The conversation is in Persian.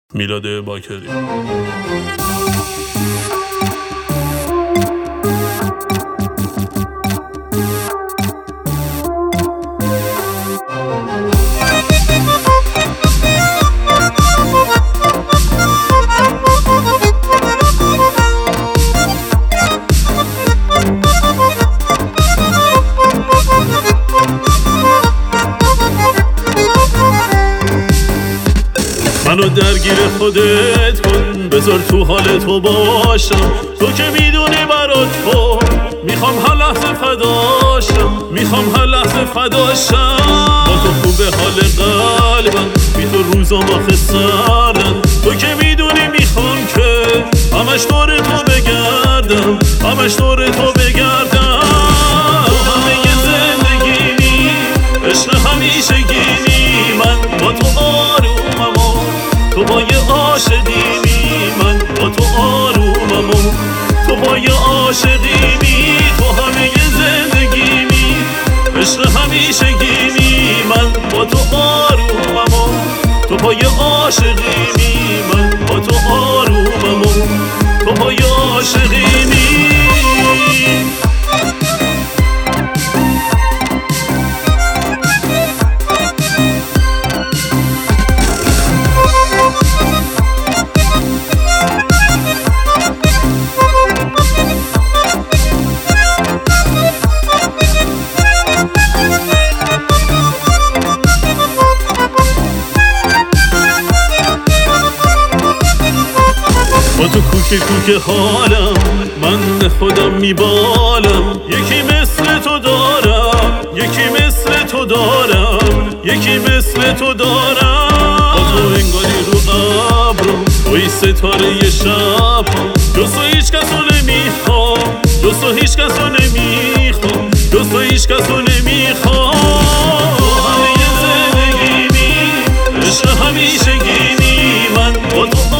میلاد باکری. منو درگیر خودت کن، بذار تو حال تو باشم. تو که میدونی برات تو میخوام هر لحظه فداشم، میخوام هر لحظه فداشم. با تو خوبه حال قلبم، بی تو روزام آخه سردن. تو که میدونی میخوام که همش دور تو بگردم، همش دور تو بگردم. تو همه زندگیمی، عشق همیشگینی. من با تو آرومم، تو با یه عاشقیمی. من با تو آرومم، تو با یه عاشقیمی. تو همه زندگیمی، عشق همیشگیمی. من با تو آرومم، تو با یه عاشقیمی. من با تو آرومم، تو با یه عاشقیمی. با تو کوک کوک حالم، من خودم میبالم. یکی مثل تو دارم، یکی مثل تو دارم، یکی مثل تو دارم. با تو انگاری رو ابرم، توی ستاره شب. جز تو هیچ کسو نمیخوام، جز تو هیچ کسو نمیخوام، جز تو هیچ کسو نمیخوام. تو همه زندگیمی، عشق همیشگینی. من با تو